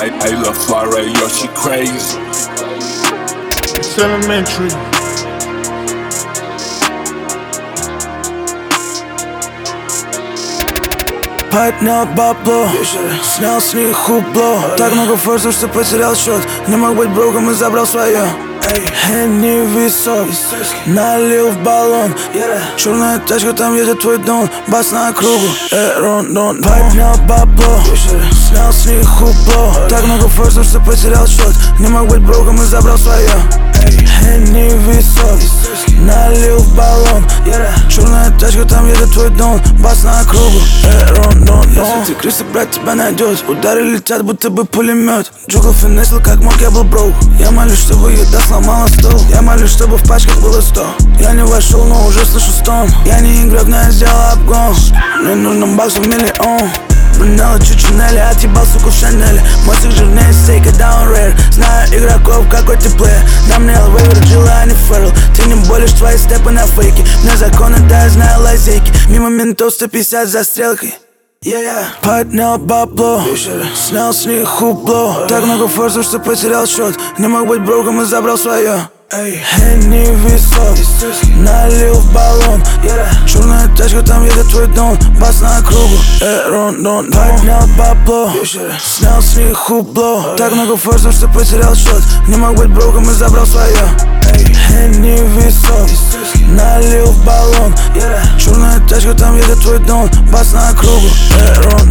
I love Flora, yo, she crazy. It's elementary. Поднял бабло, снял с них хубло. Так много форсов, что потерял счет. Не мог быть броком и забрал свое. Henny висок, налил в баллон. Черная тачка, там едет твой дон. Бас на кругу, Рондон. Поднял бабло, снял с них хубло. Так много форсов, что потерял счет. Не мог быть броком и забрал свое. Henny висок, налил в баллон. Черная тачка, там едет твой дон. Бас на кругу, Рондон. Если ты крыса, брат, тебя найдет. Удары летят, будто бы пулемет. Джугл финесил, как мог, я был броук. Я молюсь, чтобы еда сломала стол. Я молюсь, чтобы в пачках было 100. Я не вошел, но уже слышу стон. Я не игрок, но я сделал обгон. Мне нужно баксов миллион. Брунелла чуть Чунели, отъебал суку в Шанели. Мостик жирнее стейка, да он рейр. Знаю игроков, какой ты плеер. На мне ЛВ, Virgil, а не Феррелл. Ты не болишь, твои степы на фейке. Мне законы, да я знаю лазейки. Мимо ментов 150 за стрелкой. Поднял бабло, снял с них хубло. Так много форсов, что потерял счет. Не мог быть броком и забрал свое. Henny висок, налил в баллон. Черная тачка, там едет твой дон. Бас на кругу, Рондон. Поднял бабло, снял с них хубло. Так много форсов, что потерял счет. Не мог быть броком и забрал свое. Henny висок, налил в баллон. Черная тачка, там едет твой дон. Бас на кругу, Рондон.